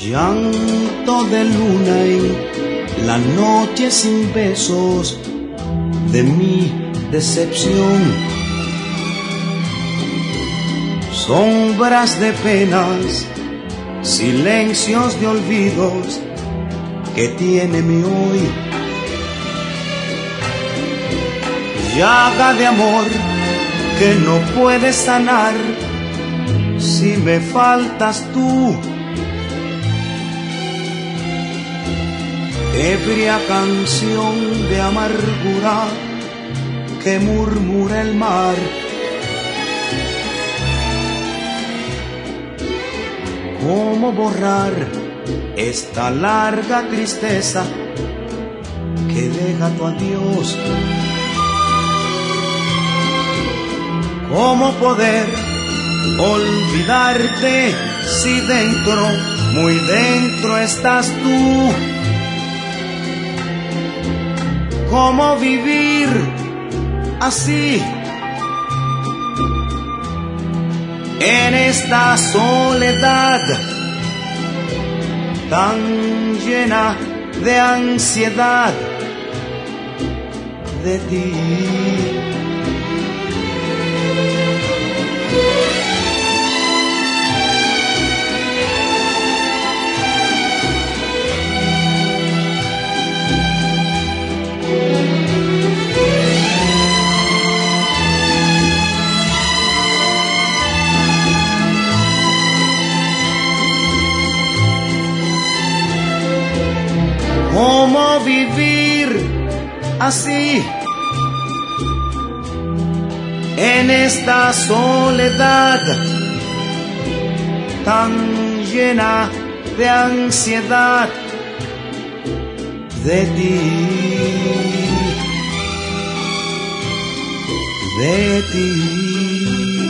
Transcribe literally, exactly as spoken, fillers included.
Llanto de luna en la noche sin besos de mi decepción. Sombras de penas, silencios de olvidos que tiene mi hoy. Llaga de amor que no puede sanar si me faltas tú. Ebria canción de amargura que murmura el mar. ¿Cómo borrar esta larga tristeza que deja tu adiós? ¿Cómo poder olvidarte si dentro, muy dentro estás tú? ¿Cómo vivir así en esta soledad tan llena de ansiedad de ti? ¿Cómo vivir así en esta soledad tan llena de ansiedad de ti, de ti?